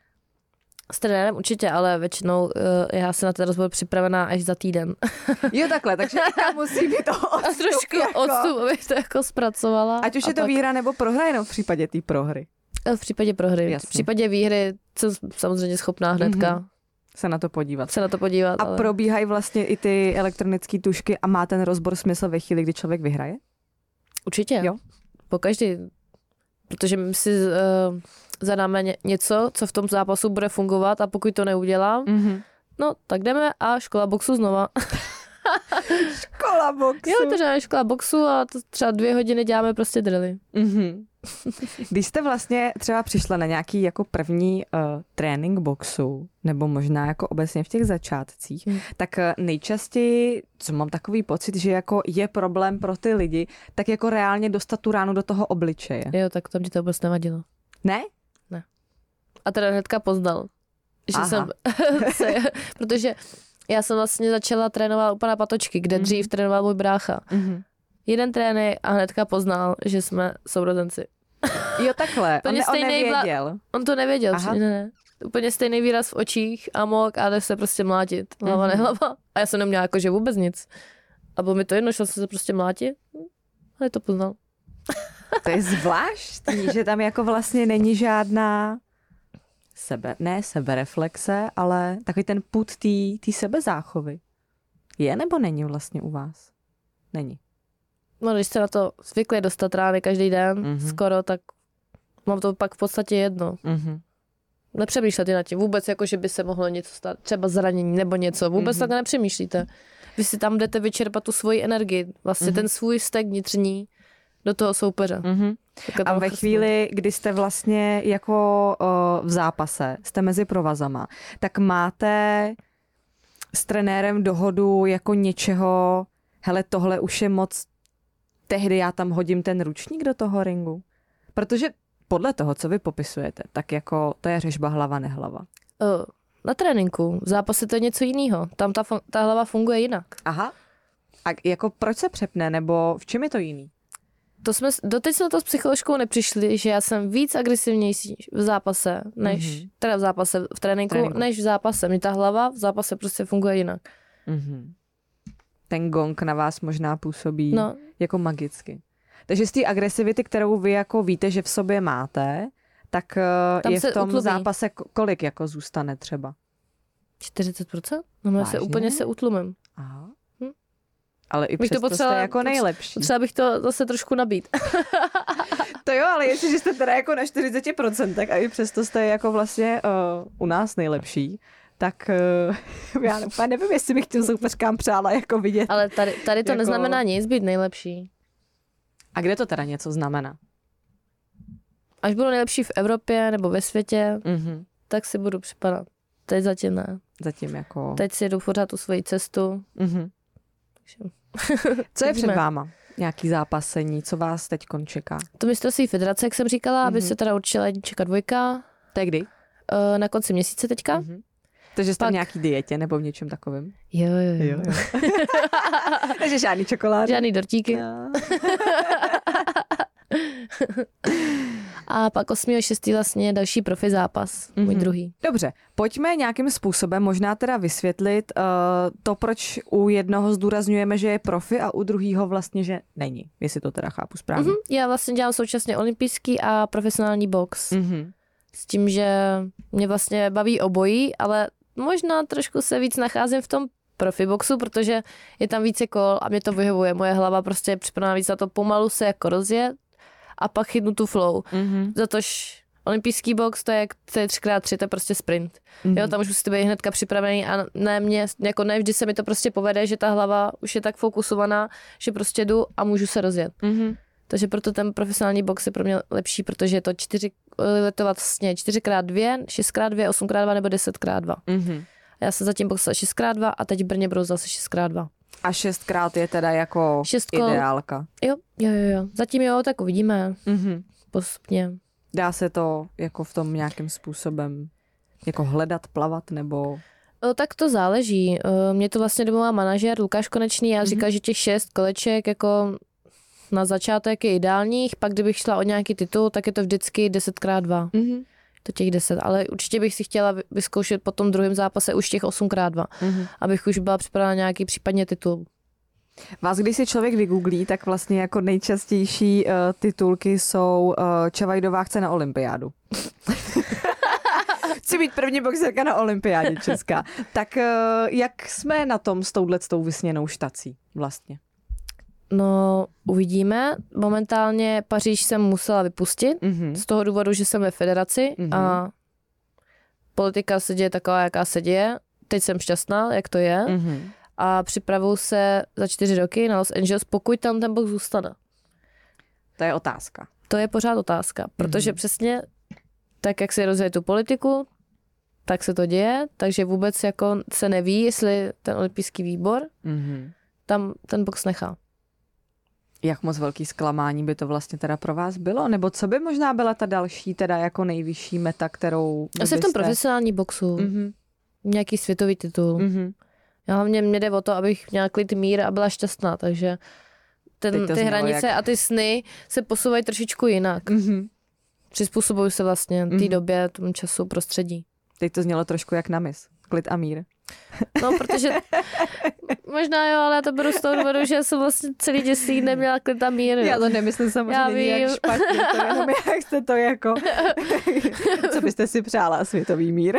S trenérem určitě, ale většinou uh, já jsem na ten rozbor připravená až za týden. Jo, takhle, takže tam musí být to odstup. A trošku jako. odstup, abych to jako zpracovala. Ať už je to pak... výhra nebo prohra, jenom v případě té prohry. V případě prohry. Jasně. V případě výhry jsem samozřejmě schopná hnedka Mm-hmm. Se na to podívat. Se na to podívat. A ale... probíhají vlastně i ty elektronické tušky a má ten rozbor smysl ve chvíli, kdy člověk vyhraje? Určitě. Jo. Po každý. Protože my si uh, zadáme ně, něco, co v tom zápasu bude fungovat a pokud to neudělám, Mm-hmm. no tak jdeme a škola boxu znova. Škola boxu. Jo, to je škola boxu a to třeba dvě hodiny děláme prostě drily. Mm-hmm. Když jste vlastně třeba přišla na nějaký jako první uh, trénink boxu, nebo možná jako obecně v těch začátcích, hmm. tak uh, nejčastěji, co mám takový pocit, že jako je problém pro ty lidi, tak jako reálně dostat tu ránu do toho obličeje. Jo, tak to mě to vůbec nevadilo. Ne? Ne. A teda hnedka poznal, že Aha. jsem se, protože já jsem vlastně začala trénovat u pana Patočky, kde mm-hmm. dřív trénoval můj brácha. Mm-hmm. Jeden trénink a hnedka poznal, že jsme sourozenci. Jo, takhle, on, ne, on nevěděl. Vla... On to nevěděl, ne, ne. Úplně stejný výraz v očích a mohl a jde se prostě mlátit. Hlava, mm-hmm. nehlava. A já jsem neměla jakože vůbec nic. A bylo mi to jedno, šel jsem se prostě mlátit. Ale to poznal. To je zvláštní, že tam jako vlastně není žádná sebe, ne sebereflexe, ale takový ten pud té sebezáchovy. Je nebo není vlastně u vás? Není. No, když se na to zvykli dostat rány každý den, mm-hmm. skoro, tak mám to pak v podstatě jedno. Mm-hmm. Nepřemýšlíte nad tím vůbec, jako že by se mohlo něco stát, třeba zranění nebo něco. Vůbec mm-hmm. tak nepřemýšlíte. Vy si tam jdete vyčerpat tu svoji energii, vlastně mm-hmm. ten svůj vztek vnitřní do toho soupeře. Mm-hmm. A ve chvíli, kdy jste vlastně jako uh, v zápase, jste mezi provazama, tak máte s trenérem dohodu jako něčeho, hele, tohle už je moc, tehdy já tam hodím ten ručník do toho ringu. Protože podle toho, co vy popisujete, tak jako to je řežba hlava, nehlava. Uh, na tréninku, v zápase to je něco jiného. Tam ta, ta hlava funguje jinak. Aha. A jako proč se přepne, nebo v čem je to jiný? To jsme, doteď jsme to s psycholožkou nepřišli, že já jsem víc agresivnější v zápase, než, mm-hmm. teda v zápase, v tréninku, tréninku, než v zápase. Mě ta hlava v zápase prostě funguje jinak. Mm-hmm. Ten gong na vás možná působí no. jako magicky. Takže z té agresivity, kterou vy jako víte, že v sobě máte, tak tam je v tom utlumí. Zápase kolik jako zůstane třeba? čtyřicet procent? No já se úplně se utlumím. Aha. Hm? Ale i přesto to jste jako nejlepší. Potřeba bych to zase trošku nabít. To jo, ale jestliže jste teda jako na čtyřicet procent a i přesto jste jako vlastně uh, u nás nejlepší, tak uh, já úplně nevím, jestli bych těm soupeřkám přála jako vidět. Ale tady, tady to jako... neznamená nic být nejlepší. A kde to teda něco znamená? Až budu nejlepší v Evropě nebo ve světě, mm-hmm. tak si budu připadat. Teď zatím ne. Zatím jako... Teď si jdu pořád tu svoji cestu. Mm-hmm. Co je před váma? Nějaký zápasení? Co vás teď čeká? To mistrovství federace, jak jsem říkala, mm-hmm. aby se teda určila jednička, dvojka. To je kdy? Uh, na konci měsíce teďka. Mm-hmm. Takže jste Pak... v nějaký dietě nebo v něčem takovém? Jo, jo, jo. jo, jo. Takže žádný čokolády. Žádný dortíky. No. A pak osmého šestého vlastně další profi zápas, mm-hmm. můj druhý. Dobře, pojďme nějakým způsobem možná teda vysvětlit uh, to, proč u jednoho zdůrazňujeme, že je profi a u druhého vlastně, že není, jestli to teda chápu správně. Mm-hmm. Já vlastně dělám současně olympijský a profesionální box. Mm-hmm. S tím, že mě vlastně baví obojí, ale možná trošku se víc nacházím v tom profi boxu, protože je tam více kol a mě to vyhovuje. Moje hlava prostě je připravená víc na to pomalu se jako rozjet a pak chytnu tu flow. Mm-hmm. Zatož olympijský box, to je, to je tři krát tři, to je prostě sprint. Mm-hmm. Jo, tam už musíte být hnedka připravený a ne, mě, jako ne vždy se mi to prostě povede, že ta hlava už je tak fokusovaná, že prostě jdu a můžu se rozjet. Mm-hmm. Takže proto ten profesionální box je pro mě lepší, protože je to čtyři, to vlastně čtyři krát dva, šest krát dva, osm krát dva nebo deset krát dva. Mm-hmm. Já jsem zatím boxala šest krát dva a teď v Brně budou zase šest krát dva. A šestkrát je teda jako Šestko, ideálka. Jo, jo, jo, jo. Zatím jo, tak uvidíme. Mm-hmm. Postupně. Dá se to jako v tom nějakým způsobem jako hledat, plavat nebo... O, tak to záleží. O, mě to vlastně domluvil manažer Lukáš Konečný a Mhm. říkal, že těch šest koleček jako na začátek je ideálních, pak kdybych šla o nějaký titul, tak je to vždycky deset krát dva. Mm-hmm. To těch deset, ale určitě bych si chtěla vy- vyzkoušet po tom druhém zápase už těch osm krát dva, Mm-hmm. abych už byla připravena na nějaký případně titul. Vás, když si člověk vygooglí, tak vlastně jako nejčastější uh, titulky jsou uh, Čavajdová chce na olympiádu. Chci být první boxerka na olympiádě česká. Tak uh, jak jsme na tom s touhletou vysněnou štací vlastně? No, uvidíme. Momentálně Paříž jsem musela vypustit, Mm-hmm. z toho důvodu, že jsem ve federaci Mhm. a politika se děje taková, jaká se děje. Teď jsem šťastná, jak to je. Mm-hmm. A připravuju se za čtyři roky na Los Angeles, pokud tam ten box zůstane. To je otázka. To je pořád otázka, protože Mhm. přesně tak, jak si rozvíjí tu politiku, tak se to děje, takže vůbec jako se neví, jestli ten olympijský výbor Mm-hmm. tam ten box nechá. Jak moc velký zklamání by to vlastně teda pro vás bylo? Nebo co by možná byla ta další teda jako nejvyšší meta, kterou Asi v tom byste... profesionální boxu, Mm-hmm. nějaký světový titul. Mm-hmm. Já hlavně mě jde o to, abych měla klid mír a byla šťastná, takže ten, Teď to ty znělo hranice jak- a ty sny se posouvají trošičku jinak. Mm-hmm. Přizpůsobují se vlastně té Mhm. době, tomu času, prostředí. Teď to znělo trošku jak na mis. Klid a mír. No, protože možná jo, ale já to beru z toho důvodu, že jsem vlastně celý dětství neměla klid a mír. Já to nemyslím samozřejmě Já nijak vím. špatně, to je jenom jak jste to jako... Co byste si přála, světový mír?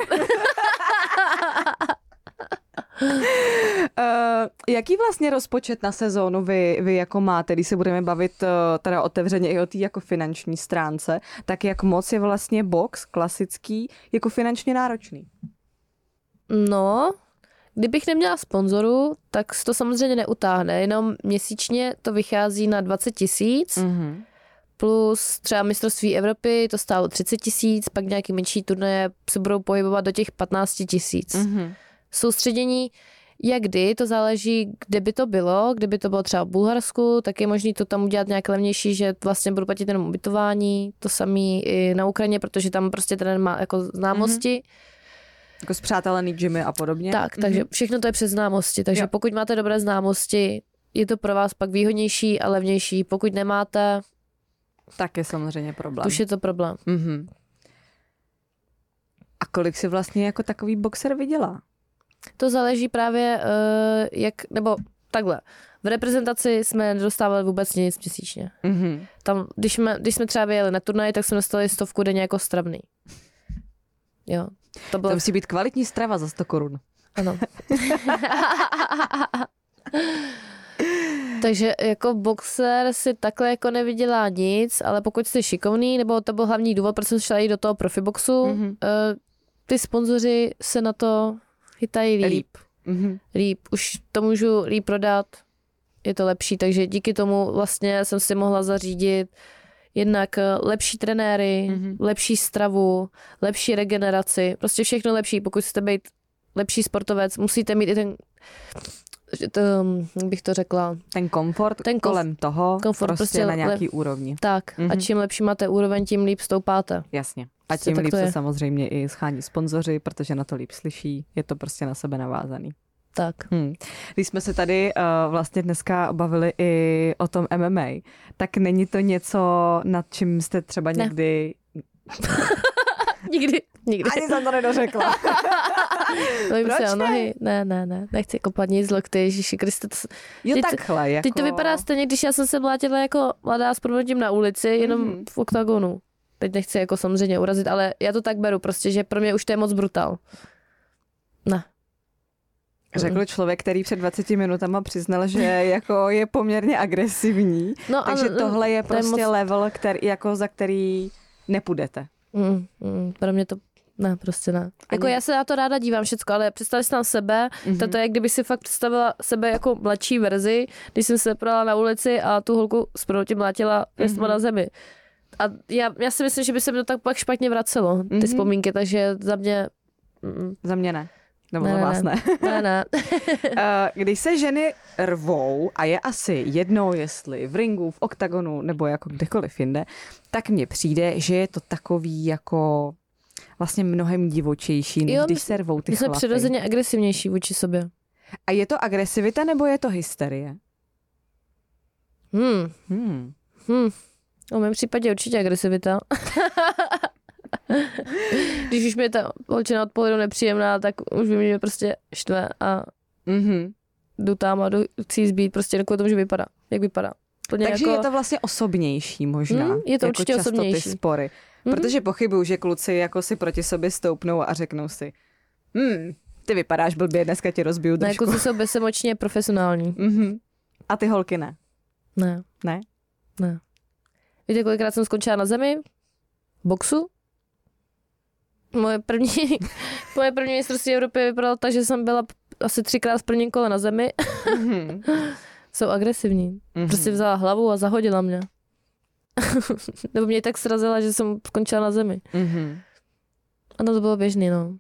Uh, jaký vlastně rozpočet na sezónu vy, vy jako máte, když se budeme bavit uh, teda otevřeně i o té jako finanční stránce, tak jak moc je vlastně box klasický jako finančně náročný? No, kdybych neměla sponzoru, tak to samozřejmě neutáhne, jenom měsíčně to vychází na dvacet tisíc, Mm-hmm. plus třeba mistrovství Evropy, to stálo třicet tisíc, pak nějaký menší turnaje se budou pohybovat do těch patnáct tisíc. Mm-hmm. Soustředění, jak kdy, to záleží, kde by to bylo, kdyby to bylo třeba v Bulharsku, tak je možný to tam udělat nějak levnější, že vlastně budu platit jenom ubytování, to samé i na Ukrajině, protože tam prostě ten má jako známosti. Jako zpřátelený gymy a podobně? Tak, takže všechno to je přes známosti, takže Jo. pokud máte dobré známosti, je to pro vás pak výhodnější a levnější. Pokud nemáte, Tak je samozřejmě problém. už je to problém. Mm-hmm. A kolik si vlastně jako takový boxer vydělá? To záleží právě, uh, jak, nebo takhle. V reprezentaci jsme nedostávali vůbec nic měsíčně. Mm-hmm. Tam, když jsme, když jsme třeba vyjeli na turnaj, tak jsme dostali stovku denně jako stravný. Jo, to bylo... To musí být kvalitní strava za sto korun. Ano. Takže jako boxer si takhle jako nevydělá nic, ale pokud jste šikovný, nebo to byl hlavní důvod, proč jsem šla i do toho profiboxu, Mhm. mm-hmm. ty sponzoři se na to chytají líp. líp. Mm-hmm. líp. Už to můžu líp prodat, je to lepší, takže díky tomu vlastně jsem si mohla zařídit jednak lepší trenéry, Mhm. lepší stravu, lepší regeneraci, prostě všechno lepší. Pokud chcete být lepší sportovec, musíte mít i ten, to, jak bych to řekla, Ten komfort Ten komf- kolem toho komfort prostě, prostě na nějaký le- úrovni. tak. Mhm. A čím lepší máte úroveň, tím líp stoupáte. Jasně. A Prostě tím tak líp to se je. samozřejmě i schání sponzoři, protože na to líp slyší. Je to prostě na sebe navázaný. Tak. Hmm. Když jsme se tady uh, vlastně dneska bavili i o tom M M A, tak není to něco, nad čím jste třeba Ne. někdy... Nikdy, nikdy. Ani jsem to nedořekla. Bojím Proč se o ne? nohy. Ne, ne, ne. Nechci kopat nic z lokty, Ježíši Kriste. to s- Jo, Teď- takhle. Jako... Teď to vypadá stejně, když já jsem se mlátila jako mladá s proměnutím na ulici, jenom Mhm. v oktagonu. Teď nechci jako samozřejmě urazit, ale já to tak beru prostě, že pro mě už to je moc brutál. Ne. Řekl člověk, který před dvaceti minutama přiznal, že jako je poměrně agresivní. No, Takže ale- tohle je to je prostě moc- level, který, jako za který nepůjdete. Mm, mm, pro mě to ne, prostě ne. Jako Ani- já se na to ráda dívám všecko, ale představili si tam sebe, Mhm. mm-hmm. to je, jak kdyby si fakt představila sebe jako mladší verzi, když jsem se prodala na ulici a tu holku s proutím mlátila pěstma Mhm. na zemi. A já, já si myslím, že by se mi to tak pak špatně vracelo, ty Mhm. vzpomínky, takže za mě... Mm, Za mě ne. Nebo Ne, za ne, vás ne. ne, ne. Eh, Když se ženy rvou, a je asi jedno, jestli v ringu, v oktagonu, nebo jako kdekoliv jinde, tak mně přijde, že je to takový jako vlastně mnohem divočejší, než Jo, když my- se rvou ty My jsme chlapy. přirozeně agresivnější vůči sobě. A je to agresivita nebo je to hysterie? Hmm. Hmm. Hmm. V mém případě určitě agresivita. Když už mi ta holčina od pohledu nepříjemná, tak už by mě prostě štve a Mm-hmm. jdu tam a jdu, chci jí zbít prostě kvůli tomu, že vypadá, jak vypadá. Plně Takže jako... je to vlastně osobnější možná. Hmm, je to jako určitě často osobnější. ty spory. Mhm. Protože pochybuju, že kluci jako si proti sobě stoupnou a řeknou si hmm, ty vypadáš blbě, dneska ti rozbiju Ne, držku. kluci jsou bezemočně profesionální. Mm-hmm. A ty holky ne. Ne. Ne? Ne. Víte, kolikrát jsem skončila na zemi? Boxu? Moje první, moje první mistrovství Evropy vypadalo tak, že jsem byla asi třikrát v prvním kole na zemi. Mm-hmm. Jsou agresivní. Mm-hmm. Prostě vzala hlavu a zahodila mě. Nebo mě tak srazila, že jsem skončila na zemi. Mm-hmm. Ano, to bylo běžný, no.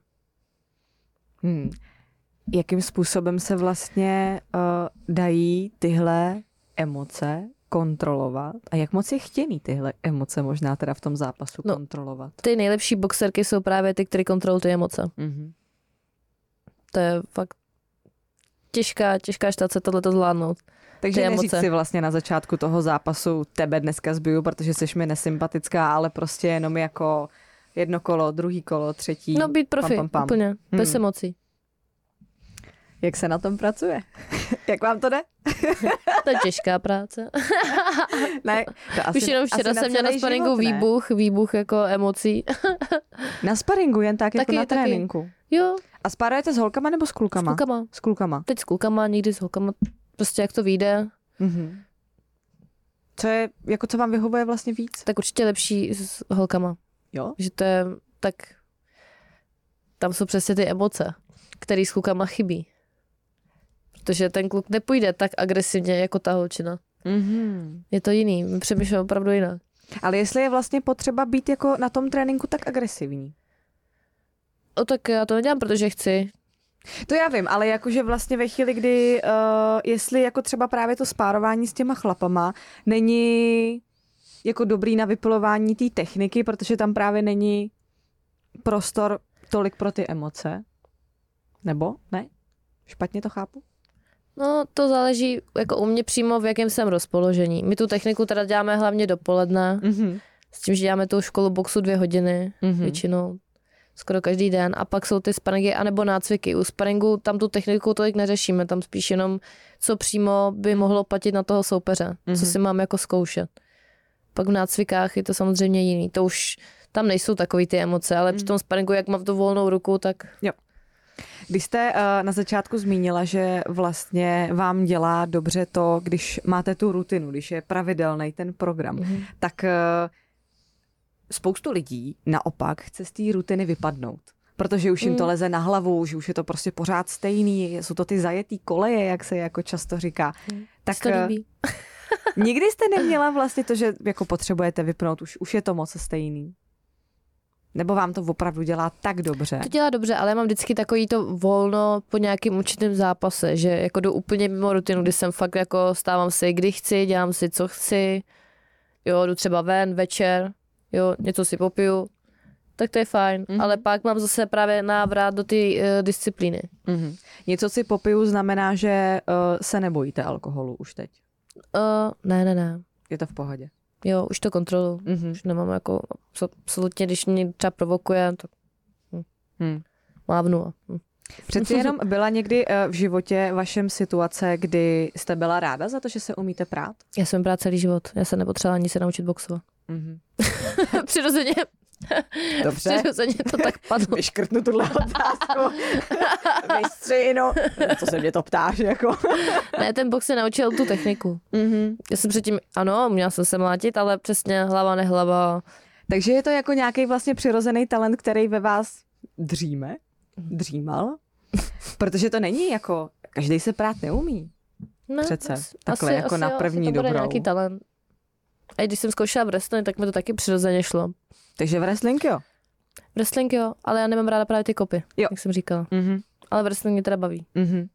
Hmm. Jakým způsobem se vlastně uh, dají tyhle emoce kontrolovat a jak moc je chtěný tyhle emoce možná teda v tom zápasu No. kontrolovat? Ty nejlepší boxerky jsou právě ty, které kontrolují ty emoce. Mm-hmm. To je fakt těžká, těžká štace tohleto zvládnout. Takže ty neříct emoce. si vlastně na začátku toho zápasu tebe dneska zbiju, protože jsi mi nesympatická, ale prostě jenom jako jedno kolo, druhý kolo, třetí. No být profi, pam, pam, pam. úplně, bez Hmm. emocí. Jak se na tom pracuje? Jak vám to jde? To je těžká práce. Ne, to asi, Už jenom včera asi jsem měla na celý sparingu život, ne? výbuch, výbuch jako emocí. Na sparingu jen tak jako Taky, na taky. tréninku. Jo, A spárujete s holkama nebo s s klukama? klukama. S klukama. Teď s klukama, někdy s holkama. Prostě jak to vyjde, Mhm. Co je, jako co vám vyhovuje vlastně víc? tak určitě lepší s holkama. Jo? Že to je tak... Tam jsou přesně ty emoce, které s klukama chybí. Protože ten kluk nepůjde tak agresivně jako ta holčina. Mhm. Je to jiný, my přemýšlíme opravdu jinak. Ale jestli je vlastně potřeba být jako na tom tréninku tak agresivní? O tak já to nedělám, protože chci. To já vím, ale jakože vlastně ve chvíli, kdy, uh, jestli jako třeba právě to spárování s těma chlapama není jako dobrý na vypilování té techniky, protože tam právě není prostor tolik pro ty emoce. Nebo? Ne? Špatně to chápu? No, to záleží jako u mě přímo, v jakém jsem rozpoložení. My tu techniku teda děláme hlavně dopoledne, Mhm. s tím, že děláme tu školu boxu dvě hodiny, Mhm. většinou, skoro každý den. A pak jsou ty sparingy anebo nácviky. U sparingu tam tu techniku tolik neřešíme, tam spíš jenom, co přímo by mohlo platit na toho soupeře, Mhm. co si mám jako zkoušet. Pak v nácvikách je to samozřejmě jiný. To už tam nejsou takový ty emoce, ale při tom sparingu, jak mám tu volnou ruku, tak Když jste uh, na začátku zmínila, že vlastně vám dělá dobře to, když máte tu rutinu, když je pravidelný ten program, Mhm. tak uh, spoustu lidí naopak chce z té rutiny vypadnout. Protože už jim Mm. to leze na hlavu, že už je to prostě pořád stejný, jsou to ty zajetý koleje, jak se jako často říká. Tak se to uh, líbí. nikdy jste neměla vlastně to, že jako potřebujete vypnout, už, už je to moc stejný? Nebo vám to opravdu dělá tak dobře? To dělá dobře, ale já mám vždycky takový to volno po nějakým určitém zápase, že jako jdu úplně mimo rutinu, kdy jsem fakt jako stávám si, kdy chci, dělám si, co chci, jo, jdu třeba ven, večer, jo, něco si popiju, tak to je fajn, Mhm. mm-hmm. ale pak mám zase právě návrat do té uh, disciplíny. Mhm. Něco si popiju znamená, že uh, se nebojíte alkoholu už teď. Uh, ne, ne, ne, Je to v pohodě. jo, už to kontrolu, Mhm. už nemám jako, absolutně, když mě třeba provokuje, tak Hmm. mávnu. a- hm. Přeci jenom byla někdy uh, v životě vašem situace, kdy jste byla ráda za to, že se umíte prát? Já jsem brát celý život, já jsem nepotřebovala ani se naučit boxovat. Mhm. Přirozeně, Dobře. přirozeně to tak padlo. Vyškrtnu tuhle otázku. Vystřihnu. Co se mě to ptáš, jako? Ne, ten box se naučil tu techniku. Mhm. Já jsem předtím, ano, měla jsem se mlátit, ale přesně hlava, nehlava. Takže je to jako nějaký vlastně přirozený talent, který ve vás dříme? Dřímal? Protože to není jako, každý se prát neumí. Ne, Přece, asi- takhle asi- jako asi na jo, první asi to bude dobrou. nějaký talent. A když jsem zkoušela wrestling, tak mi to taky přirozeně šlo. Takže wrestling jo? Wrestling jo, ale já nemám ráda právě ty kopy, Jo. jak jsem říkala. Mhm. Ale wrestling mě teda baví. Mhm.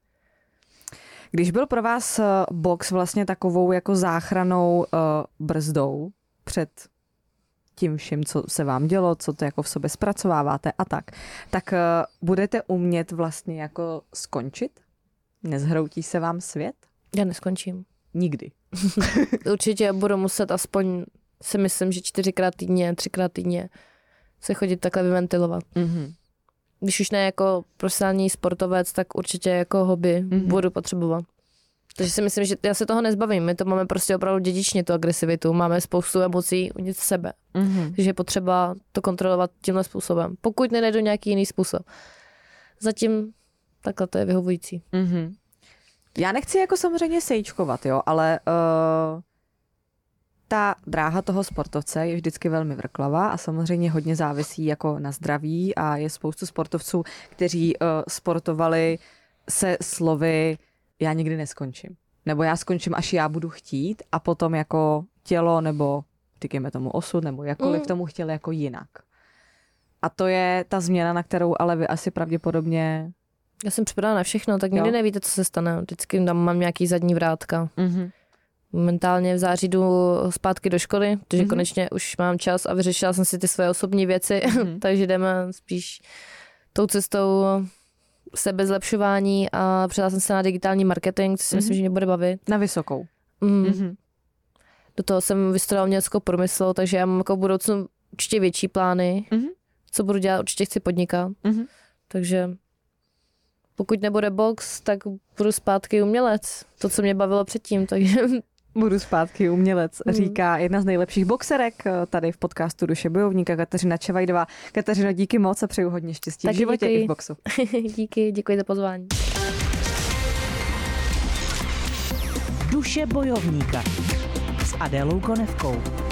Když byl pro vás eh, box vlastně takovou jako záchranou uh, brzdou před tím vším, co se vám dělo, co to jako v sobě zpracováváte a tak, tak uh, budete umět vlastně jako skončit? Nezhroutí se vám svět? Já neskončím. Nikdy. Určitě budu muset aspoň, si myslím, že čtyřikrát týdně, třikrát týdně se chodit takhle vyventilovat. Mm-hmm. Když už ne jako profesionální sportovec, tak určitě jako hobby mm-hmm. budu potřebovat. Takže si myslím, že já se toho nezbavím. My to máme prostě opravdu dědičně, tu agresivitu. Máme spoustu emocí uvnitř sebe. Mm-hmm. Takže je potřeba to kontrolovat tímhle způsobem. Pokud nenajdu nějaký jiný způsob. Zatím takhle to je vyhovující. Mm-hmm. Já nechci jako samozřejmě sejčkovat, jo, ale uh, ta dráha toho sportovce je vždycky velmi vrklavá a samozřejmě hodně závisí jako na zdraví a je spoustu sportovců, kteří uh, sportovali se slovy já nikdy neskončím. Nebo já skončím, až já budu chtít a potom jako tělo nebo říkáme tomu osud nebo jakkoliv mm. tomu chtěli jako jinak. A to je ta změna, na kterou ale vy asi pravděpodobně... Já jsem připravená na všechno, tak nikdy jo. nevíte, co se stane. Vždycky tam mám nějaký zadní vrátka. Mm-hmm. Momentálně v září jdu zpátky do školy, protože mm-hmm. konečně už mám čas a vyřešila jsem si ty své osobní věci, mm-hmm. takže jdeme spíš tou cestou sebezlepšování a přidala jsem se na digitální marketing, co si mm-hmm. myslím, že mě bude bavit. Na vysokou. Mm. Mm-hmm. Do toho jsem vystudovala uměleckou průmysl, takže já mám jako v budoucnu určitě větší plány. Mm-hmm. Co budu dělat, určitě chci podnikat. Mm-hmm. Takže pokud nebude box, tak budu zpátky umělec. To, co mě bavilo předtím, takže... Budu zpátky umělec, mm. říká jedna z nejlepších boxerek tady v podcastu Duše bojovníka Kateřina Čevajdová. Kateřino, díky moc a přeju hodně štěstí tak v životě díky. I v boxu. Díky, děkuji za pozvání. Duše bojovníka s Adélou Konevkou.